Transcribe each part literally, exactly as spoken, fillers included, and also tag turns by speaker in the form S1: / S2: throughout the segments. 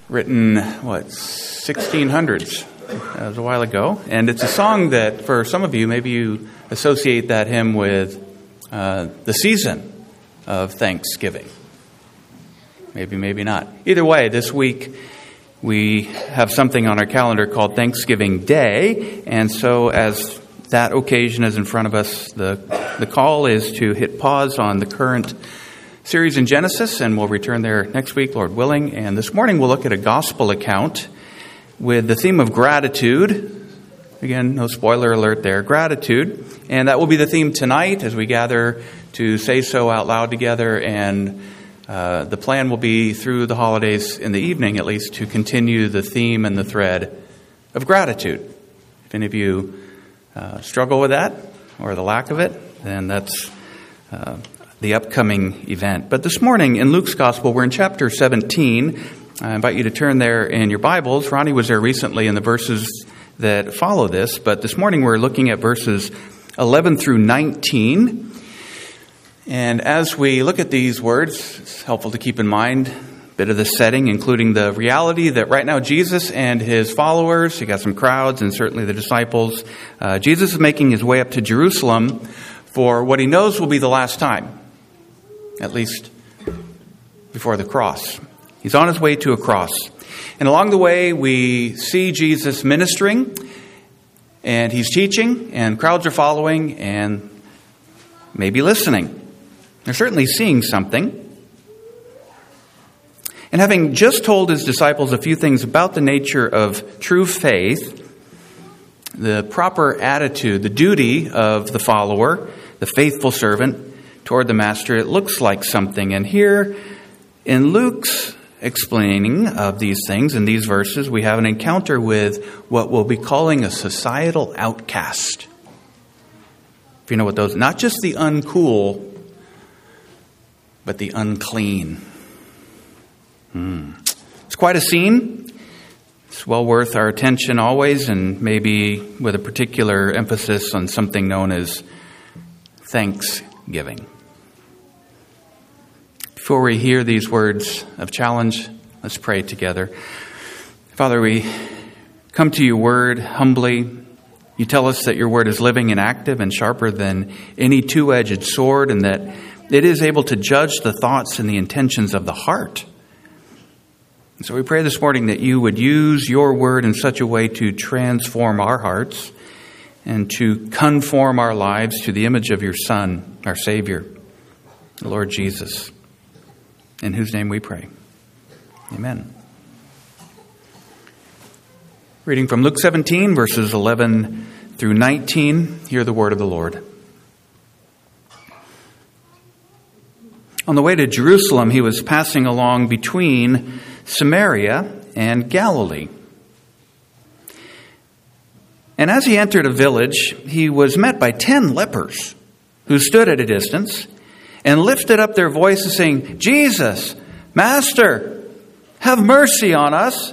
S1: written, what, sixteen hundreds. That was a while ago. And it's a song that, for some of you, maybe you associate that hymn with uh, the season of Thanksgiving. Maybe, maybe not. Either way, this week we have something on our calendar called Thanksgiving Day. And so as that occasion is in front of us, the, the call is to hit pause on the current series in Genesis, and we'll return there next week, Lord willing. And this morning we'll look at a gospel account with the theme of gratitude. Again, no spoiler alert there, gratitude. And that will be the theme tonight as we gather to say so out loud together. And uh, the plan will be through the holidays in the evening, at least, to continue the theme and the thread of gratitude. If any of you uh, struggle with that or the lack of it, then that's uh, the upcoming event. But this morning in Luke's Gospel, we're in chapter seventeen. I invite you to turn there in your Bibles. Ronnie was there recently in the verses that follow this, but this morning we're looking at verses eleven through nineteen. And as we look at these words, it's helpful to keep in mind a bit of the setting, including the reality that right now Jesus and his followers, you got some crowds and certainly the disciples, uh, Jesus is making his way up to Jerusalem for what he knows will be the last time. At least before the cross. He's on his way to a cross. And along the way, we see Jesus ministering, and he's teaching, and crowds are following, and maybe listening. They're certainly seeing something. And having just told his disciples a few things about the nature of true faith, the proper attitude, the duty of the follower, the faithful servant, toward the master, it looks like something. And here in Luke's explaining of these things in these verses, we have an encounter with what we'll be calling a societal outcast. If you know what those, not just the uncool, but the unclean. Hmm. It's quite a scene. It's well worth our attention always, and maybe with a particular emphasis on something known as thanksgiving. Before we hear these words of challenge, let's pray together. Father, we come to your word humbly. You tell us that your word is living and active and sharper than any two-edged sword, and that it is able to judge the thoughts and the intentions of the heart. And so we pray this morning that you would use your word in such a way to transform our hearts and to conform our lives to the image of your Son, our Savior, the Lord Jesus, in whose name we pray. Amen. Reading from Luke seventeen, verses eleven through nineteen, hear the word of the Lord. On the way to Jerusalem, he was passing along between Samaria and Galilee. And as he entered a village, he was met by ten lepers who stood at a distance and lifted up their voices, saying, "Jesus, Master, have mercy on us."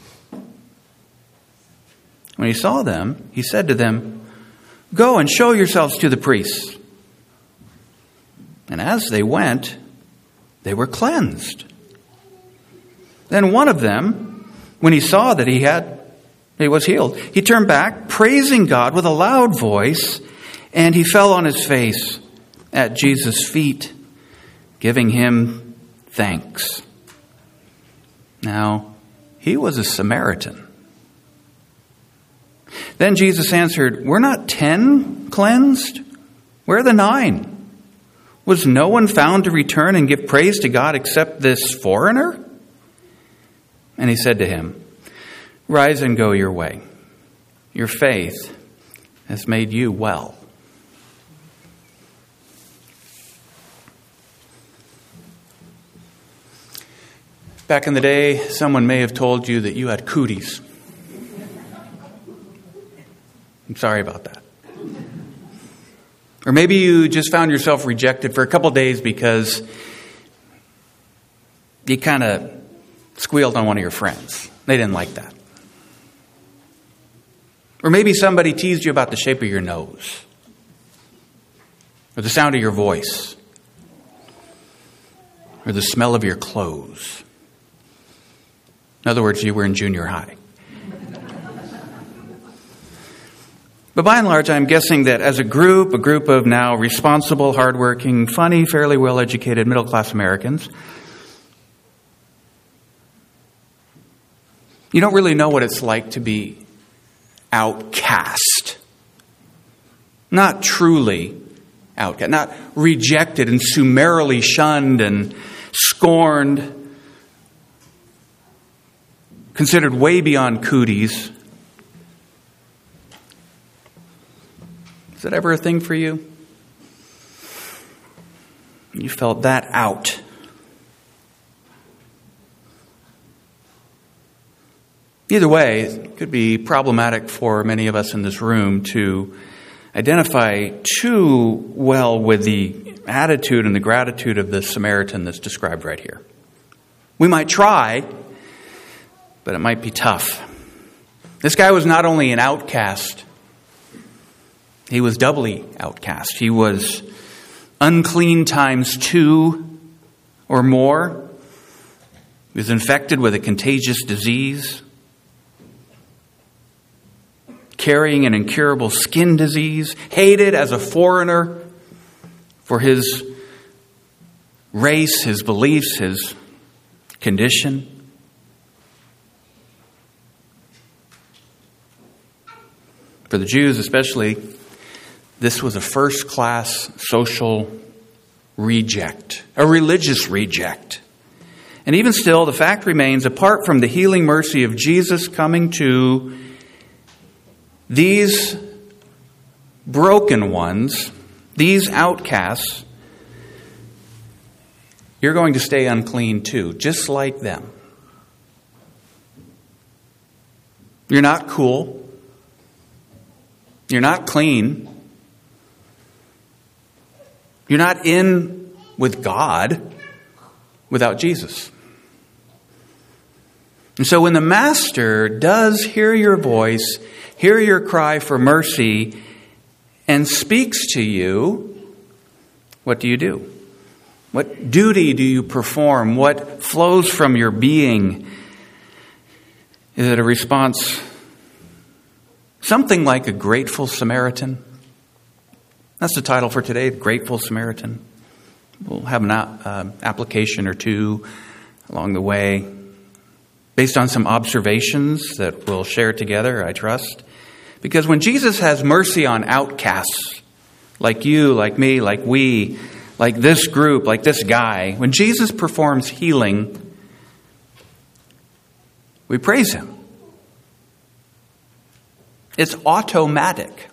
S1: When he saw them, he said to them, "Go and show yourselves to the priests." And as they went, they were cleansed. Then one of them, when he saw that he had he was healed, he turned back, praising God with a loud voice, and he fell on his face at Jesus' feet, giving him thanks. Now, he was a Samaritan. Then Jesus answered, "Were not ten cleansed? Where are the nine? Was no one found to return and give praise to God except this foreigner?" And he said to him, "Rise and go your way. Your faith has made you well." Back in the day, someone may have told you that you had cooties. I'm sorry about that. Or maybe you just found yourself rejected for a couple days because you kind of squealed on one of your friends. They didn't like that. Or maybe somebody teased you about the shape of your nose or the sound of your voice or the smell of your clothes. In other words, you were in junior high. But by and large, I'm guessing that as a group, a group of now responsible, hardworking, funny, fairly well-educated, middle-class Americans, you don't really know what it's like to be outcast. Not truly outcast, not rejected and summarily shunned and scorned, considered way beyond cooties. Is that ever a thing for you? You felt that out. Either way, it could be problematic for many of us in this room to identify too well with the attitude and the gratitude of the Samaritan that's described right here. We might try, but it might be tough. This guy was not only an outcast, he was doubly outcast. He was unclean times two or more. He was infected with a contagious disease, carrying an incurable skin disease, hated as a foreigner for his race, his beliefs, his condition. For the Jews especially, this was a first-class social reject, a religious reject. And even still, the fact remains, apart from the healing mercy of Jesus coming to these broken ones, these outcasts, you're going to stay unclean too, just like them. You're not cool. You're not clean. You're not in with God without Jesus. And so when the Master does hear your voice, hear your cry for mercy, and speaks to you, what do you do? What duty do you perform? What flows from your being? Is it a response, something like a grateful Samaritan? That's the title for today, Grateful Samaritan. We'll have an uh, application or two along the way based on some observations that we'll share together, I trust. Because when Jesus has mercy on outcasts, like you, like me, like we, like this group, like this guy, when Jesus performs healing, we praise him. It's automatic.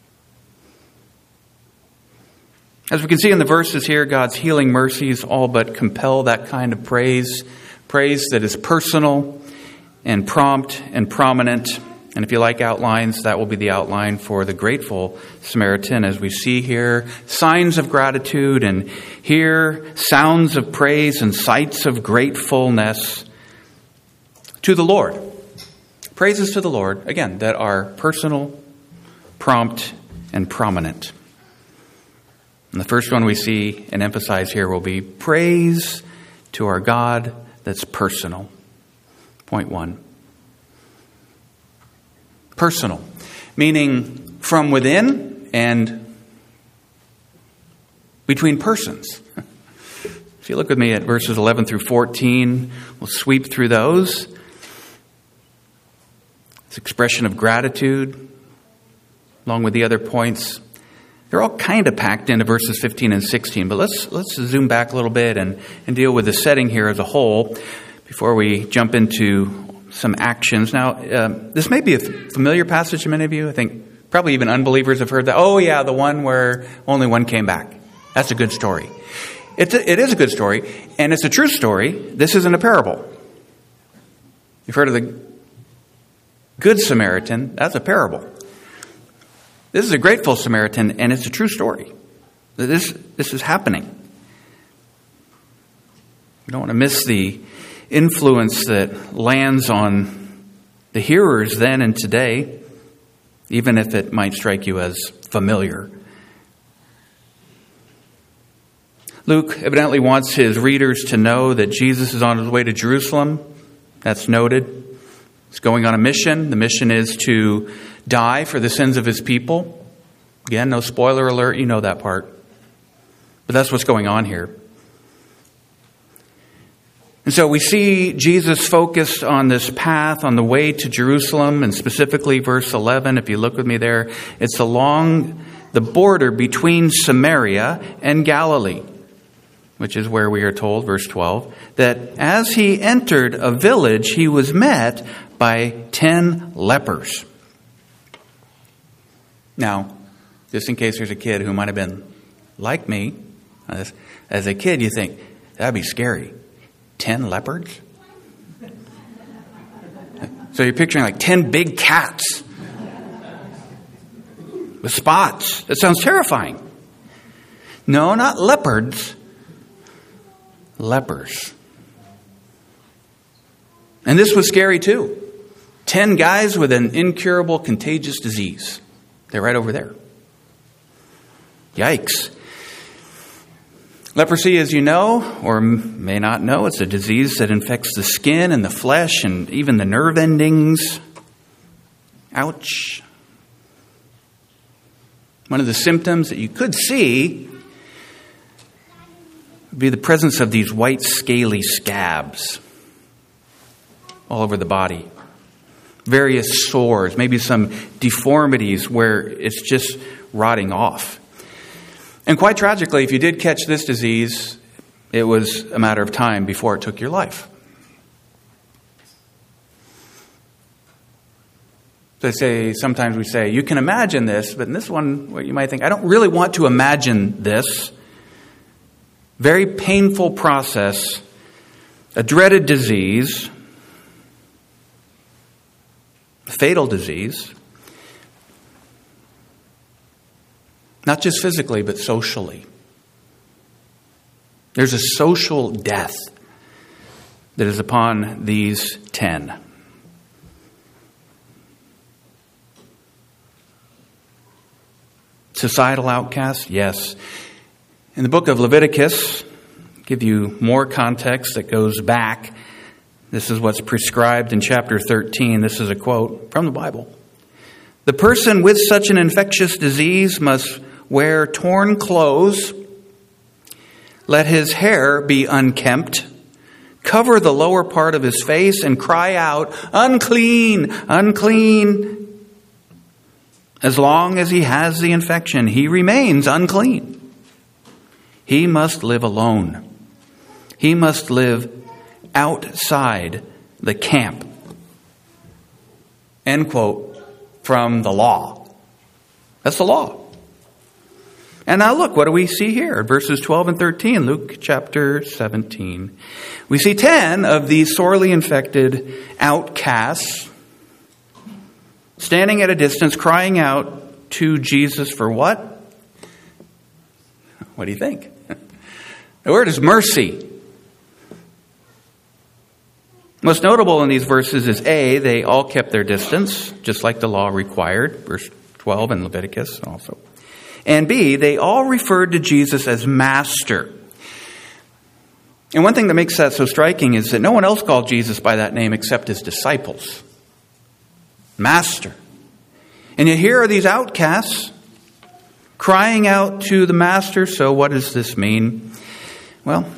S1: As we can see in the verses here, God's healing mercies all but compel that kind of praise. Praise that is personal and prompt and prominent. And if you like outlines, that will be the outline for the grateful Samaritan. As we see here, signs of gratitude and hear sounds of praise and sights of gratefulness to the Lord. Praises to the Lord, again, that are personal, prompt, and prominent. And the first one we see and emphasize here will be praise to our God that's personal. Point one. Personal, meaning from within and between persons. If you look with me at verses eleven through fourteen, we'll sweep through those. This expression of gratitude, along with the other points, they're all kind of packed into verses fifteen and sixteen. But let's let's zoom back a little bit and, and deal with the setting here as a whole before we jump into some actions. Now, uh, this may be a familiar passage to many of you. I think probably even unbelievers have heard that. Oh, yeah, the one where only one came back. That's a good story. It's a, it is a good story, and it's a true story. This isn't a parable. You've heard of the Good Samaritan. That's a parable. This is a grateful Samaritan, and it's a true story. This, this is happening. You don't want to miss the influence that lands on the hearers then and today, even if it might strike you as familiar. Luke evidently wants his readers to know that Jesus is on his way to Jerusalem. That's noted. He's going on a mission. The mission is to die for the sins of his people. Again, no spoiler alert. You know that part. But that's what's going on here. And so we see Jesus focused on this path on the way to Jerusalem, and specifically verse eleven, if you look with me there, it's along the border between Samaria and Galilee, which is where we are told, verse twelve, that as he entered a village, he was met by ten lepers. Now, just in case there's a kid who might have been like me, as, as a kid, you think, that'd be scary. Ten leopards? So you're picturing like ten big cats with spots. That sounds terrifying. No, not leopards. Lepers. And this was scary too. Ten guys with an incurable contagious disease. They're right over there. Yikes. Leprosy, as you know, or may not know, it's a disease that infects the skin and the flesh and even the nerve endings. Ouch. One of the symptoms that you could see would be the presence of these white scaly scabs all over the body. Various sores, maybe some deformities where it's just rotting off. And quite tragically, if you did catch this disease, it was a matter of time before it took your life. So I say, sometimes we say, you can imagine this, but in this one, what you might think, I don't really want to imagine this. Very painful process, a dreaded disease, a fatal disease. Not just physically, but socially. There's a social death that is upon these ten. Societal outcasts? Yes. In the book of Leviticus, I'll give you more context that goes back. This is what's prescribed in chapter thirteen. This is a quote from the Bible. The person with such an infectious disease must wear torn clothes, let his hair be unkempt, cover the lower part of his face, and cry out, unclean, unclean. As long as he has the infection, he remains unclean. He must live alone. He must live outside the camp. End quote from the law. That's the law. And now look, what do we see here? Verses twelve and thirteen, Luke chapter seventeen. We see ten of these sorely infected outcasts standing at a distance, crying out to Jesus for what? What do you think? The word is mercy. Most notable in these verses is A, they all kept their distance, just like the law required, verse twelve in Leviticus also. And B, they all referred to Jesus as Master. And one thing that makes that so striking is that no one else called Jesus by that name except his disciples. Master. And yet here are these outcasts crying out to the Master. So what does this mean? Well,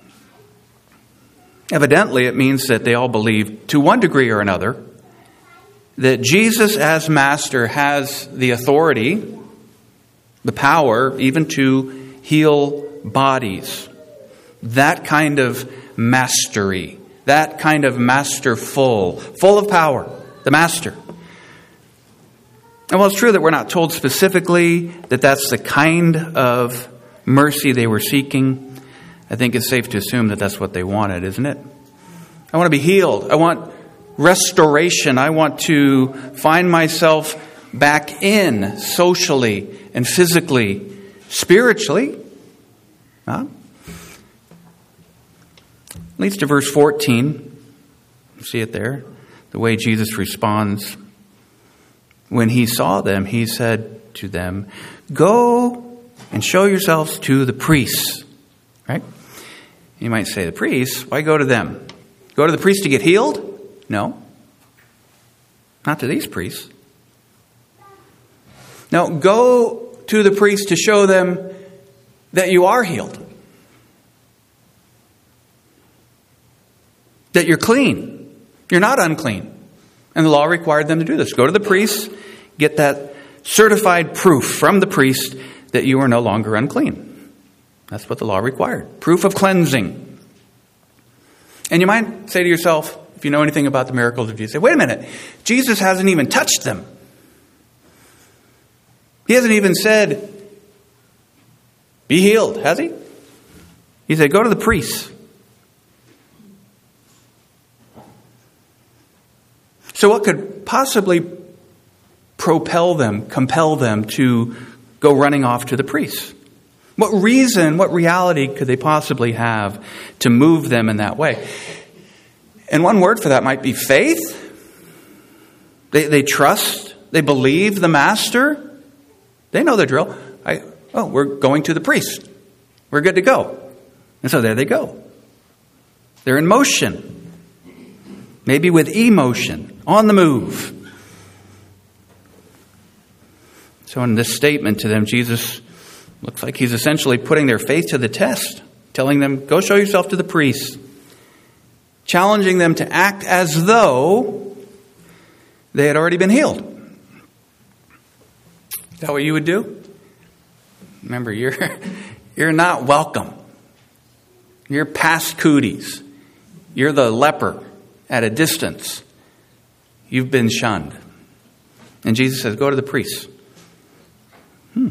S1: evidently it means that they all believe, to one degree or another, that Jesus as Master has the authority, the power, even to heal bodies. That kind of mastery. That kind of masterful. Full of power. The Master. And while it's true that we're not told specifically that that's the kind of mercy they were seeking, I think it's safe to assume that that's what they wanted, isn't it? I want to be healed. I want restoration. I want to find myself back in socially and physically, spiritually. Huh? Leads to verse fourteen. See it there? The way Jesus responds. When he saw them, he said to them, go and show yourselves to the priests. Right? You might say, the priests? Why go to them? Go to the priests to get healed? No. Not to these priests. No, go to the priest to show them that you are healed. That you're clean. You're not unclean. And the law required them to do this. Go to the priest, get that certified proof from the priest that you are no longer unclean. That's what the law required. Proof of cleansing. And you might say to yourself, if you know anything about the miracles of Jesus, say, wait a minute, Jesus hasn't even touched them. He hasn't even said, be healed, has he? He said, go to the priest. So what could possibly propel them, compel them to go running off to the priest? What reason, what reality could they possibly have to move them in that way? And one word for that might be faith. They, they trust, they believe the master. They know the drill. I, oh, we're going to the priest. We're good to go. And so there they go. They're in motion. Maybe with emotion, on the move. So in this statement to them, Jesus looks like he's essentially putting their faith to the test, telling them, go show yourself to the priest, challenging them to act as though they had already been healed. Is that what you would do? Remember, you're, you're not welcome. You're past cooties. You're the leper at a distance. You've been shunned. And Jesus says, go to the priest. Hmm.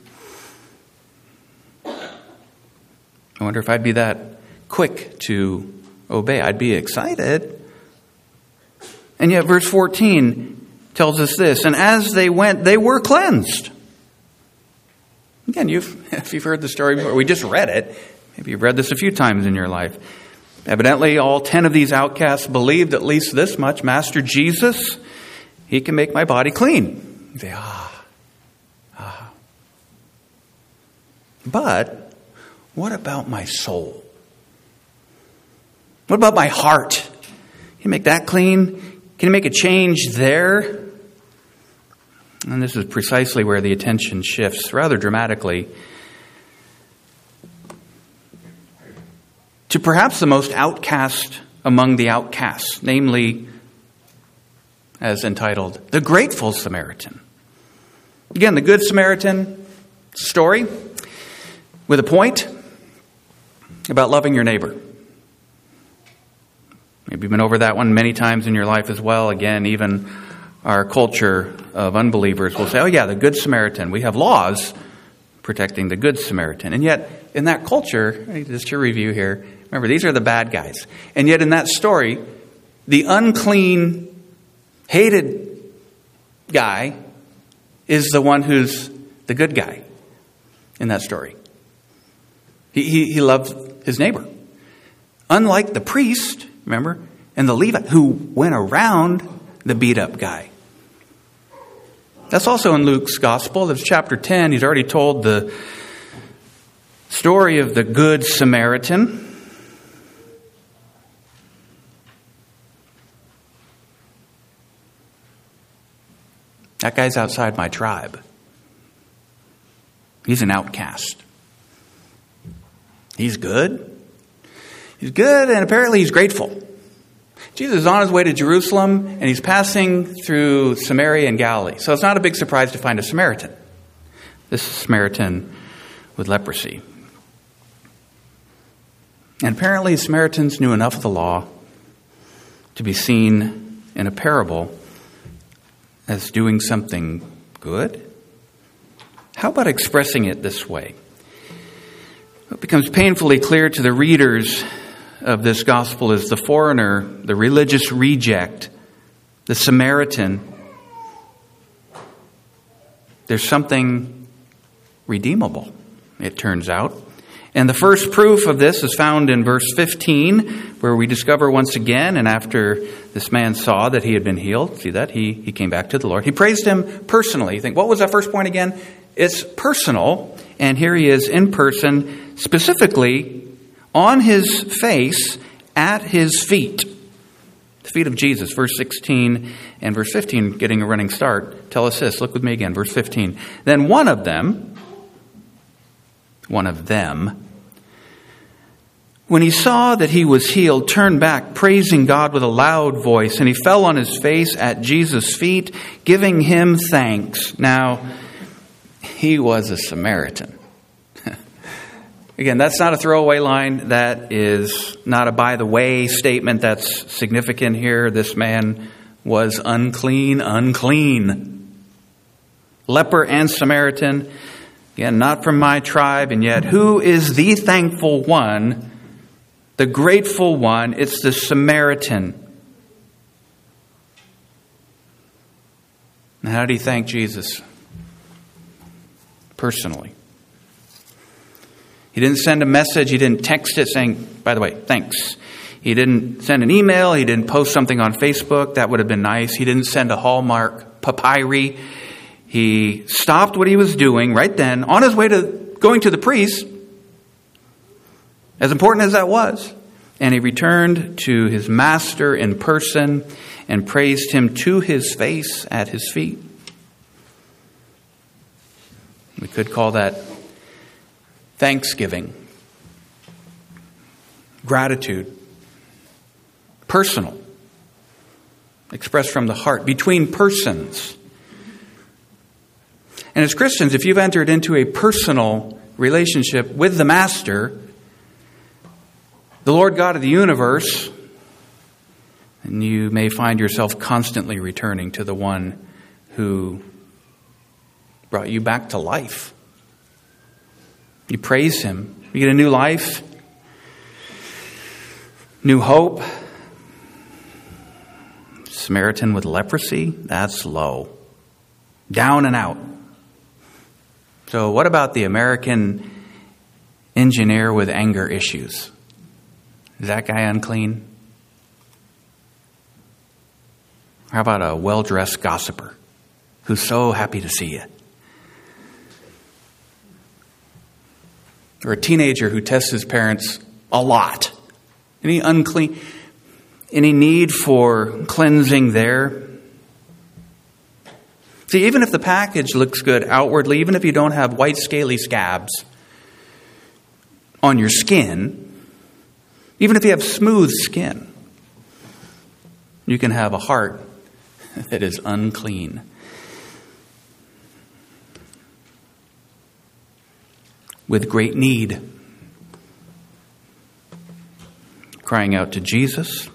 S1: I wonder if I'd be that quick to obey. I'd be excited. And yet verse fourteen tells us this, and as they went, they were cleansed. Again, you've, if you've heard the story before, we just read it. Maybe you've read this a few times in your life. Evidently, all ten of these outcasts believed at least this much. Master Jesus, he can make my body clean. You say, ah, ah. But what about my soul? What about my heart? Can you make that clean? Can you make a change there? And this is precisely where the attention shifts rather dramatically to perhaps the most outcast among the outcasts, namely, as entitled, the Grateful Samaritan. Again, the Good Samaritan story with a point about loving your neighbor. Maybe you've been over that one many times in your life as well. Again, even our culture of unbelievers will say, oh yeah, the Good Samaritan. We have laws protecting the Good Samaritan. And yet, in that culture, just to review here, remember, these are the bad guys. And yet in that story, the unclean, hated guy is the one who's the good guy in that story. He, he, he loved his neighbor. Unlike the priest, remember, and the Levite who went around the beat up guy. That's also in Luke's gospel. There's chapter ten. He's already told the story of the Good Samaritan. That guy's outside my tribe. He's an outcast. He's good. He's good, and apparently he's grateful. Jesus is on his way to Jerusalem, and he's passing through Samaria and Galilee. So it's not a big surprise to find a Samaritan. This Samaritan with leprosy. And apparently Samaritans knew enough of the law to be seen in a parable as doing something good. How about expressing it this way? What becomes painfully clear to the readers of this gospel is the foreigner, the religious reject, the Samaritan. There's something redeemable, it turns out. And the first proof of this is found in verse fifteen, where we discover once again, and after this man saw that he had been healed, see that? He, he came back to the Lord. He praised him personally. You think, what was that first point again? It's personal, and here he is in person, specifically on his face, at his feet. The feet of Jesus, verse sixteen and verse fifteen, getting a running start, tell us this. Look with me again, verse fifteen. Then one of them, one of them, when he saw that he was healed, turned back, praising God with a loud voice, and he fell on his face at Jesus' feet, giving him thanks. Now, he was a Samaritan. Again, that's not a throwaway line. That is not a by-the-way statement that's significant here. This man was unclean, unclean. Leper and Samaritan, again, not from my tribe, and yet who is the thankful one, the grateful one? It's the Samaritan. And how did he thank Jesus? Personally. He didn't send a message. He didn't text it saying, by the way, thanks. He didn't send an email. He didn't post something on Facebook. That would have been nice. He didn't send a Hallmark papyri. He stopped what he was doing right then on his way to going to the priest, as important as that was. And he returned to his master in person and praised him to his face at his feet. We could call that thanksgiving, gratitude, personal, expressed from the heart, between persons. And as Christians, if you've entered into a personal relationship with the Master, the Lord God of the universe, and you may find yourself constantly returning to the one who brought you back to life. You praise him. You get a new life, new hope. Samaritan with leprosy, that's low. Down and out. So what about the American engineer with anger issues? Is that guy unclean? How about a well-dressed gossiper who's so happy to see you? Or a teenager who tests his parents a lot. Any unclean, any need for cleansing there? See, even if the package looks good outwardly, even if you don't have white scaly scabs on your skin, even if you have smooth skin, you can have a heart that is unclean. With great need, crying out to Jesus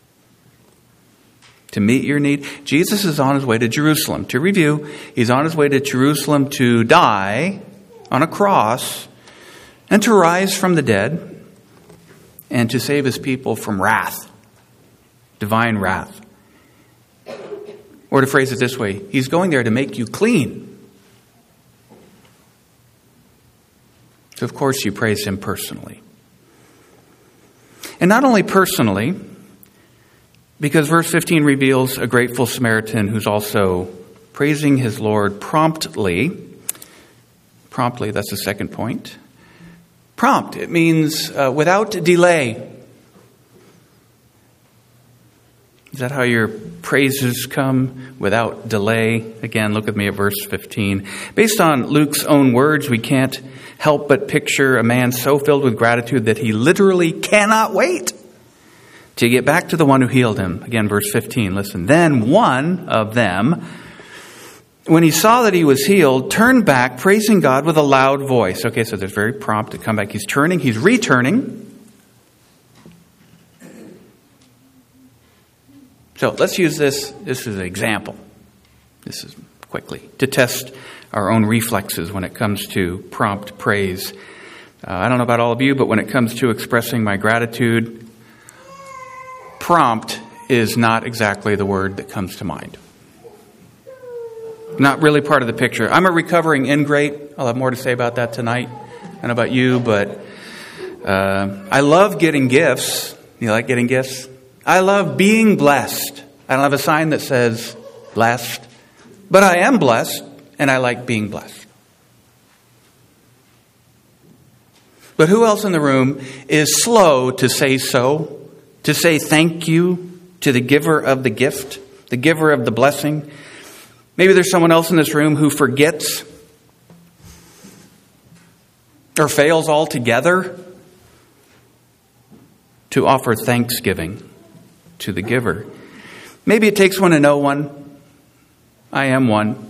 S1: to meet your need. Jesus is on his way to Jerusalem. To review, he's on his way to Jerusalem to die on a cross and to rise from the dead and to save his people from wrath, divine wrath. Or to phrase it this way, he's going there to make you clean. So, of course, you praise him personally. And not only personally, because verse fifteen reveals a grateful Samaritan who's also praising his Lord promptly. Promptly, that's the second point. Prompt, it means uh, without delay. Is that how your praises come? Without delay? Again, look with me at verse fifteen. Based on Luke's own words, we can't help but picture a man so filled with gratitude that he literally cannot wait to get back to the one who healed him. Again, verse fifteen, listen. Then one of them, when he saw that he was healed, turned back, praising God with a loud voice. Okay, so there's very prompt to come back. He's turning, he's returning. So let's use this, this is an example. This is quickly to test our own reflexes when it comes to prompt praise. Uh, I don't know about all of you, but when it comes to expressing my gratitude, prompt is not exactly the word that comes to mind. Not really part of the picture. I'm a recovering ingrate. I'll have more to say about that tonight. I don't know about you, but uh, I love getting gifts. You like getting gifts? I love being blessed. I don't have a sign that says blessed, but I am blessed, and I like being blessed. But who else in the room is slow to say so, to say thank you, to the giver of the gift, the giver of the blessing. Maybe there's someone else in this room who forgets or fails altogether to offer thanksgiving to the giver. Maybe it takes one to know one. I am one.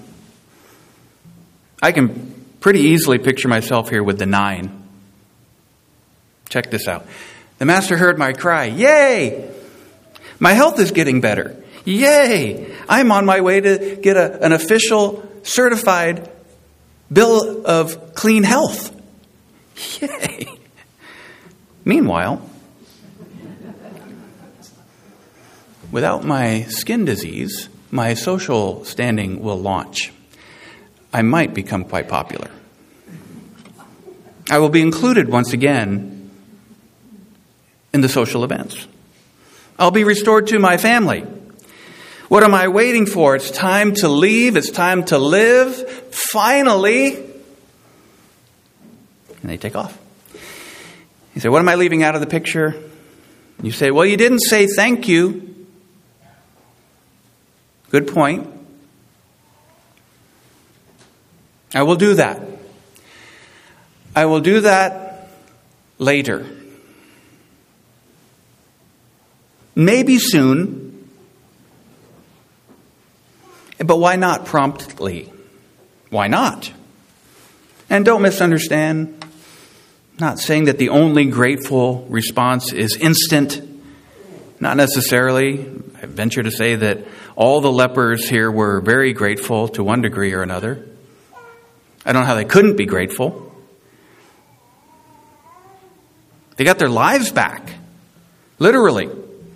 S1: I can pretty easily picture myself here with the nine. Check this out. The master heard my cry. Yay! My health is getting better. Yay! I'm on my way to get a, an official certified bill of clean health. Yay! Meanwhile, without my skin disease, my social standing will launch. I might become quite popular. I will be included once again in the social events. I'll be restored to my family. What am I waiting for? It's time to leave. It's time to live. Finally. And they take off. You say, what am I leaving out of the picture? You say, well, you didn't say thank you. Good point. I will do that. I will do that later. Maybe soon. But why not promptly? Why not? And don't misunderstand. I'm not saying that the only grateful response is instant. Not necessarily. I venture to say that all the lepers here were very grateful to one degree or another. I don't know how they couldn't be grateful. They got their lives back. Literally.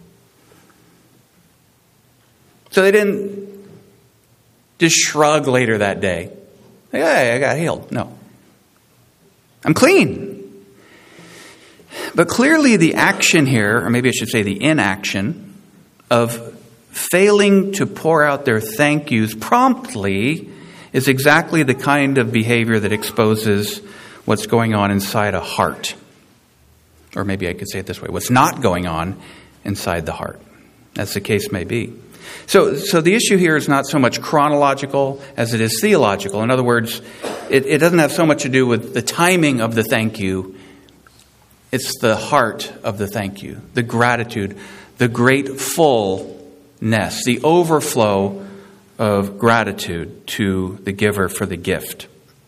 S1: So they didn't just shrug later that day. Hey, I got healed. No. I'm clean. But clearly the action here, or maybe I should say the inaction, of failing to pour out their thank yous promptly is exactly the kind of behavior that exposes what's going on inside a heart. Or maybe I could say it this way, what's not going on inside the heart, as the case may be. So so the issue here is not so much chronological as it is theological. In other words, it, it doesn't have so much to do with the timing of the thank you. It's the heart of the thank you, the gratitude, the gratefulness, the overflow of gratitude to the giver for the gift.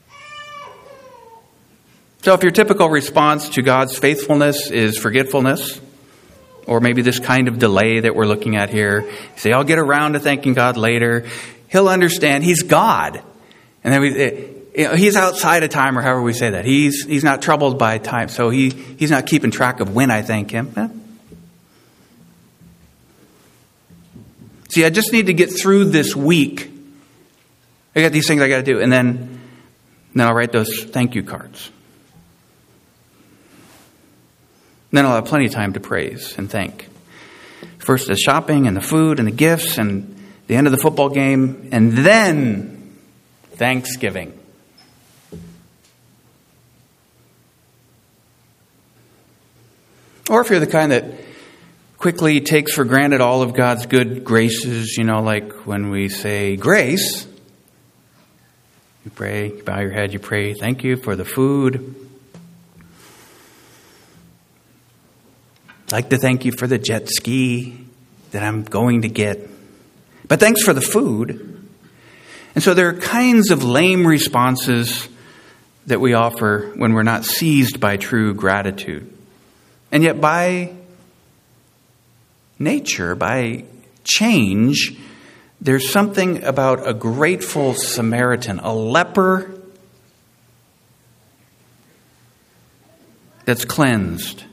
S1: So if your typical response to God's faithfulness is forgetfulness, or maybe this kind of delay that we're looking at here, you say, I'll get around to thanking God later. He'll understand. He's God. And then we, you know, he's outside of time, or however we say that. He's he's not troubled by time, so he, he's not keeping track of when I thank him. Eh? See, I just need to get through this week. I got these things I got to do. And then, then I'll write those thank you cards. Then I'll have plenty of time to praise and thank. First the shopping and the food and the gifts and the end of the football game. And then Thanksgiving. Or if you're the kind that quickly takes for granted all of God's good graces, you know, like when we say grace, you pray, you bow your head, you pray, thank you for the food. I'd like to thank you for the jet ski that I'm going to get. But thanks for the food. And so there are kinds of lame responses that we offer when we're not seized by true gratitude. And yet by nature, by change, there's something about a grateful Samaritan, a leper that's cleansed,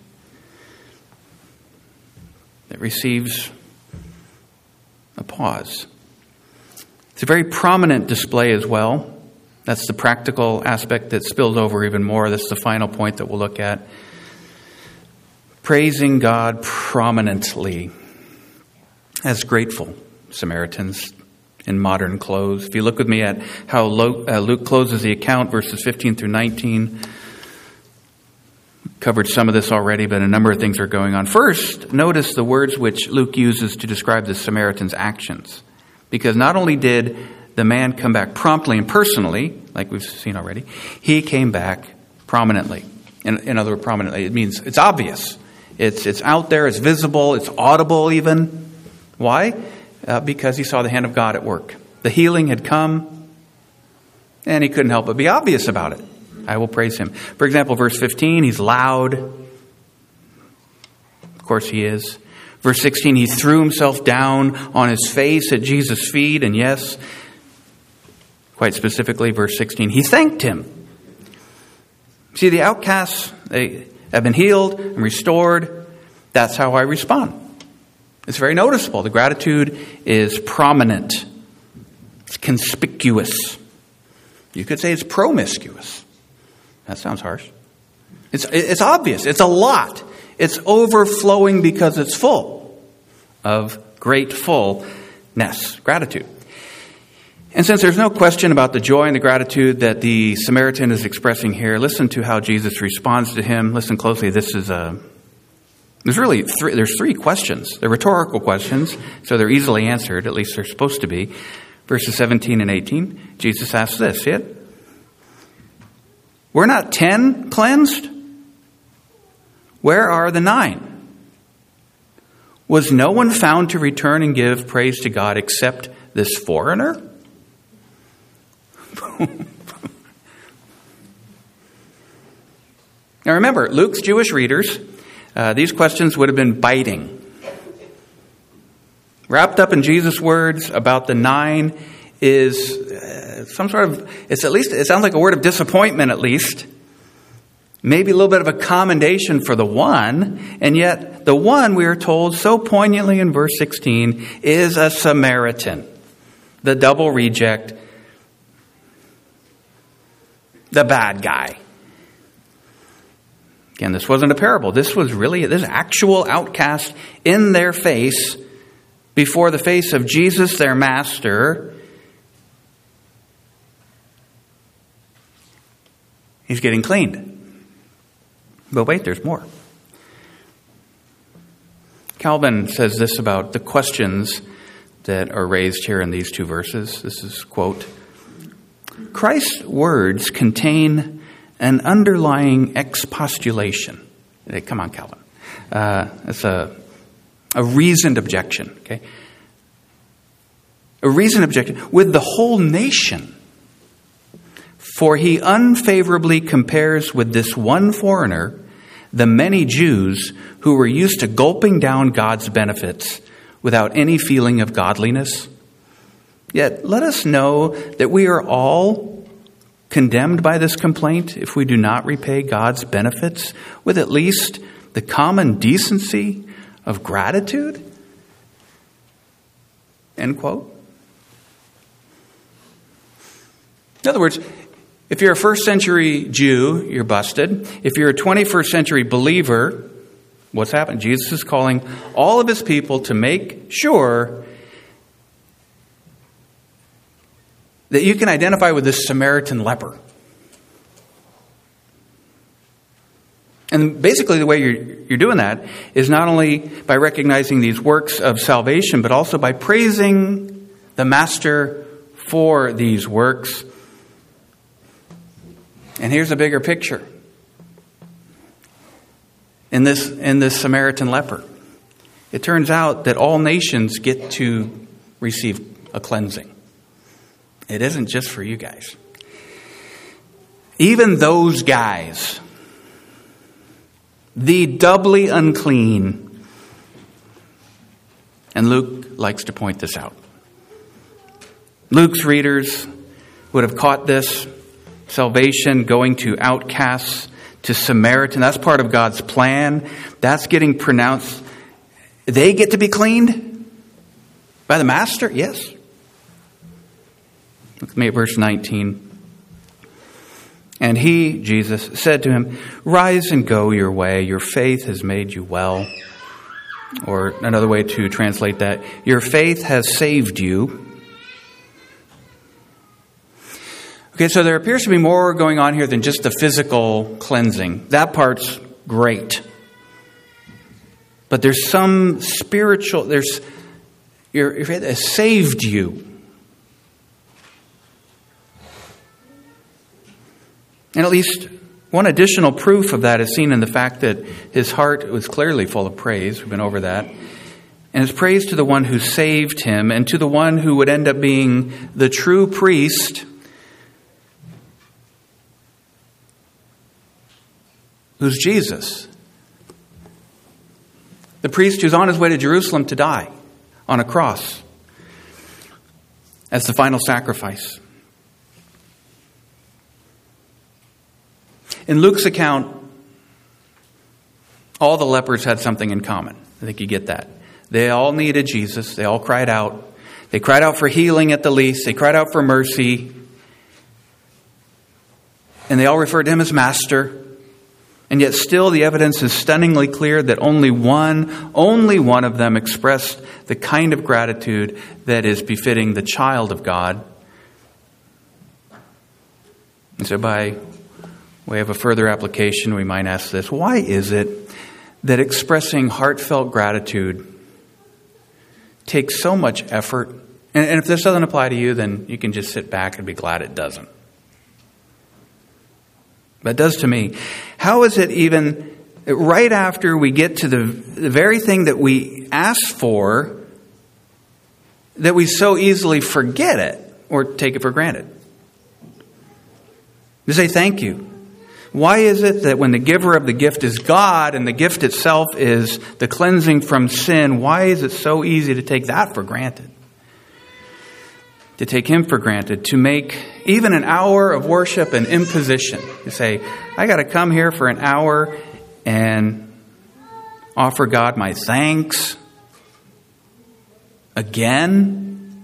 S1: that receives a pause. It's a very prominent display as well. That's the practical aspect that spills over even more. That's the final point that we'll look at. Praising God prominently as grateful Samaritans in modern clothes. If you look with me at how Luke closes the account, verses fifteen through nineteen, covered some of this already, but a number of things are going on. First, notice the words which Luke uses to describe the Samaritan's actions. Because not only did the man come back promptly and personally, like we've seen already, he came back prominently. In, in other words, prominently, it means it's obvious. It's, it's out there, it's visible, it's audible even. Why? Uh, because he saw the hand of God at work. The healing had come, and he couldn't help but be obvious about it. I will praise him. For example, verse fifteen, he's loud. Of course he is. Verse sixteen, he threw himself down on his face at Jesus' feet. And yes, quite specifically, verse sixteen, he thanked him. See, the outcasts, they have been healed and restored. That's how I respond. It's very noticeable. The gratitude is prominent. It's conspicuous. You could say it's promiscuous. That sounds harsh. It's, it's obvious. It's a lot. It's overflowing because it's full of gratefulness, gratitude. And since there's no question about the joy and the gratitude that the Samaritan is expressing here, listen to how Jesus responds to him. Listen closely. This is a, there's really three, there's three questions. They're rhetorical questions, so they're easily answered. At least they're supposed to be. Verses seventeen and eighteen, Jesus asks this, see it? Were not ten cleansed? Where are the nine? Was no one found to return and give praise to God except this foreigner? Now remember, Luke's Jewish readers, uh, these questions would have been biting. Wrapped up in Jesus' words about the nine is uh, some sort of, it's at least, it sounds like a word of disappointment at least. Maybe a little bit of a commendation for the one. And yet the one, we are told so poignantly in verse sixteen, is a Samaritan. The double reject. The bad guy. Again, this wasn't a parable. This was really this actual outcast in their face, before the face of Jesus, their master. He's getting cleaned. But wait, there's more. Calvin says this about the questions that are raised here in these two verses. This is, quote, Christ's words contain an underlying expostulation. Hey, come on, Calvin. Uh, it's a, a reasoned objection, okay? A reasoned objection with the whole nation. For he unfavorably compares with this one foreigner the many Jews who were used to gulping down God's benefits without any feeling of godliness. Yet let us know that we are all condemned by this complaint if we do not repay God's benefits with at least the common decency of gratitude. End quote. In other words, if you're a first century Jew, you're busted. If you're a twenty-first century believer, what's happened? Jesus is calling all of his people to make sure that you can identify with this Samaritan leper. And basically the way you're, you're doing that is not only by recognizing these works of salvation, but also by praising the Master for these works. And here's a bigger picture. In this, in this Samaritan leper, it turns out that all nations get to receive a cleansing. It isn't just for you guys. Even those guys, the doubly unclean, and Luke likes to point this out. Luke's readers would have caught this. Salvation going to outcasts, to Samaritan. That's part of God's plan. That's getting pronounced. They get to be cleaned by the Master? Yes. Look at me at verse nineteen. And he, Jesus, said to him, Rise and go your way. Your faith has made you well. Or another way to translate that, your faith has saved you. Okay, so there appears to be more going on here than just the physical cleansing. That part's great. But there's some spiritual, there's, you're, it saved you. And at least one additional proof of that is seen in the fact that his heart was clearly full of praise. We've been over that. And his praise to the one who saved him and to the one who would end up being the true priest, who's Jesus. The priest who's on his way to Jerusalem to die on a cross as the final sacrifice. In Luke's account, all the lepers had something in common. I think you get that. They all needed Jesus. They all cried out. They cried out for healing at the least. They cried out for mercy. And they all referred to him as Master. And yet still the evidence is stunningly clear that only one, only one of them expressed the kind of gratitude that is befitting the child of God. And so by way of a further application, we might ask this: why is it that expressing heartfelt gratitude takes so much effort? And, and if this doesn't apply to you, then you can just sit back and be glad it doesn't. But it does to me. How is it even right after we get to the, the very thing that we ask for, that we so easily forget it or take it for granted? To say thank you. Why is it that when the giver of the gift is God and the gift itself is the cleansing from sin, why is it so easy to take that for granted? To take him for granted, to make even an hour of worship an imposition. To say, I got to come here for an hour and offer God my thanks again.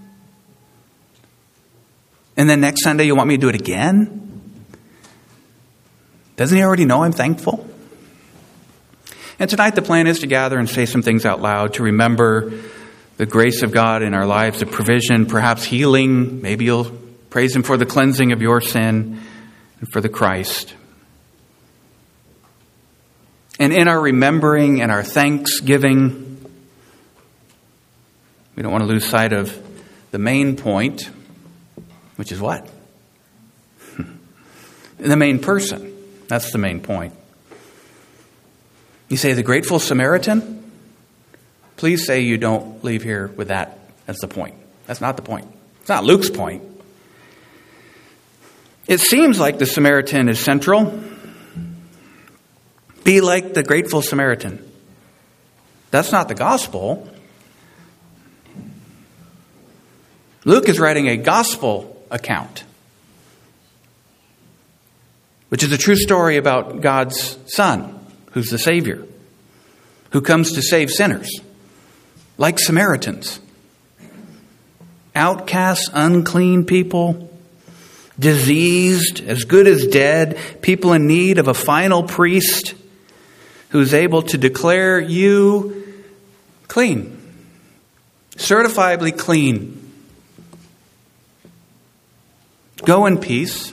S1: And then next Sunday you want me to do it again? Doesn't he already know I'm thankful? And tonight the plan is to gather and say some things out loud, to remember the grace of God in our lives, the provision, perhaps healing. Maybe you'll praise him for the cleansing of your sin and for the Christ. And in our remembering and our thanksgiving, we don't want to lose sight of the main point, which is what? The main person. That's the main point. You say, the grateful Samaritan? Please say you don't leave here with that as the point. That's not the point. It's not Luke's point. It seems like the Samaritan is central. Be like the grateful Samaritan. That's not the gospel. Luke is writing a gospel account, which is a true story about God's Son, who's the Savior, who comes to save sinners, like Samaritans. Outcasts, unclean people, diseased, as good as dead, people in need of a final priest who's able to declare you clean, certifiably clean. Go in peace.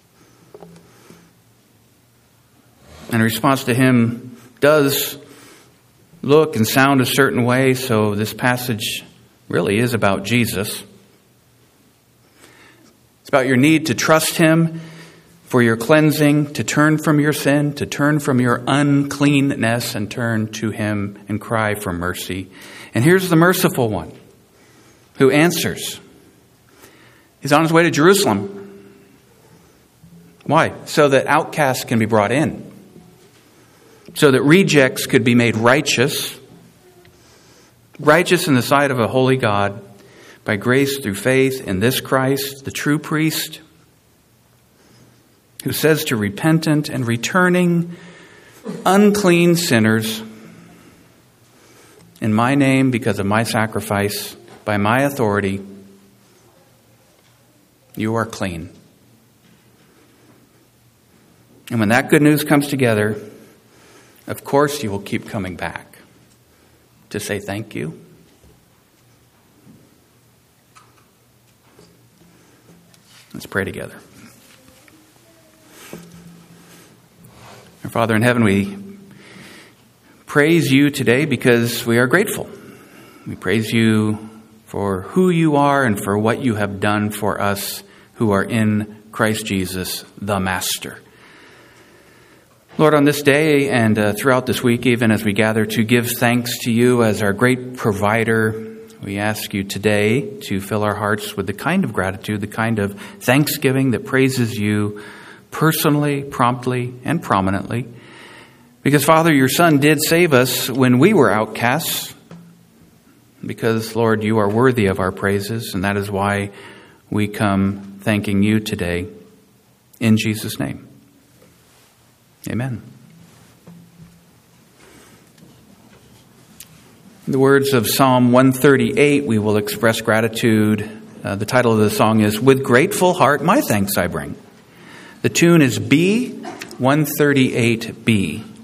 S1: And a response to him does look and sound a certain way, so this passage really is about Jesus. It's about your need to trust him for your cleansing, to turn from your sin, to turn from your uncleanness and turn to him and cry for mercy. And here's the merciful one who answers. He's on his way to Jerusalem. Why? So that outcasts can be brought in. So that rejects could be made righteous. Righteous in the sight of a holy God by grace through faith in this Christ, the true priest, who says to repentant and returning unclean sinners, in my name, because of my sacrifice, by my authority, you are clean. And when that good news comes together, of course you will keep coming back to say thank you. Let's pray together. Our Father in heaven, we praise you today because we are grateful. We praise you for who you are and for what you have done for us who are in Christ Jesus, the Master. Lord, on this day and uh, throughout this week, even as we gather to give thanks to you as our great provider, we ask you today to fill our hearts with the kind of gratitude, the kind of thanksgiving that praises you personally, promptly, and prominently. Because, Father, your Son did save us when we were outcasts. Because, Lord, you are worthy of our praises, and that is why we come thanking you today. In Jesus' name. Amen. In the words of Psalm one thirty-eight, we will express gratitude. Uh, the title of the song is, "With Grateful Heart, My Thanks I Bring." The tune is B one thirty-eight B.